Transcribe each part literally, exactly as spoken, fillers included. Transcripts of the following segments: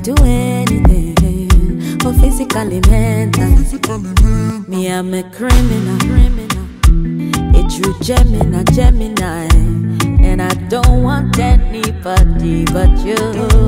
do anything, for physically, mentally. Me, I'm a criminal, criminal. A true Gemini, Gemini. And I don't want anybody but you.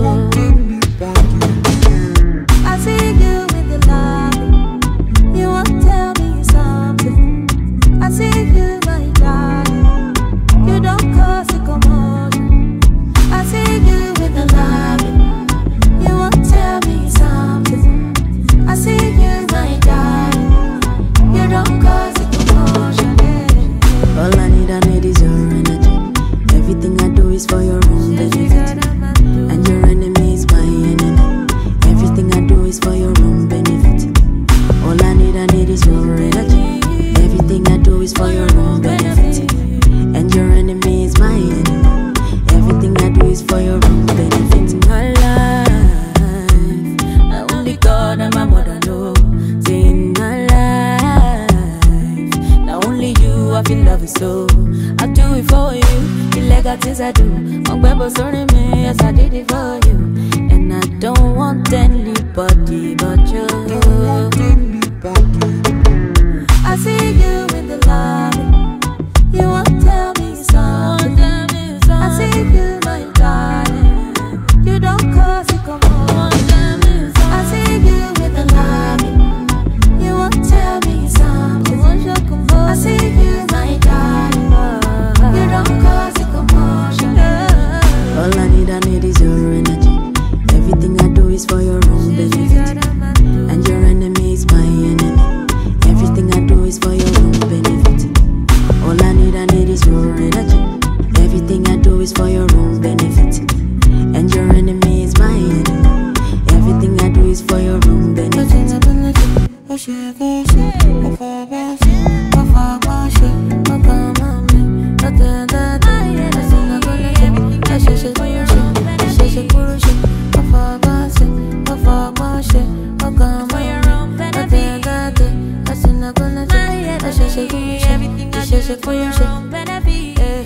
I see you with the love. You won't tell me something. I see you, my darling. You don't cause a commotion. I see you with the love. You won't tell me something. I see you, my darling. You don't cause a commotion. All I need, I need is your energy. Everything I do is for your own benefit. And your enemy is my enemy. Everything I do is for your own benefit. All I need, I need is your energy. Everything I do is for your own benefit. And your enemy is my enemy. Everything I do is for your own benefit. In my life, not only God and my mother know. Say in my life, not only you I feel love is so. I do it for you. The legal things I do. My Bible sorry me, yes I did it for you. And I don't want anybody but you. I see you in the lobby. You won't tell me something. I see you, my darling. You don't cause it come on. I see you in the lobby. You won't tell me something. I see you, my darling. You don't cause it commotion. All I need, I need is your energy. Everything I do is for your own benefit. And your enemy is my enemy. Everything I do is for your own benefit. All I need, I need is your energy. Everything I do is for your own benefit. And your enemy is my enemy. Everything I do is for your own benefit. For your own benefit.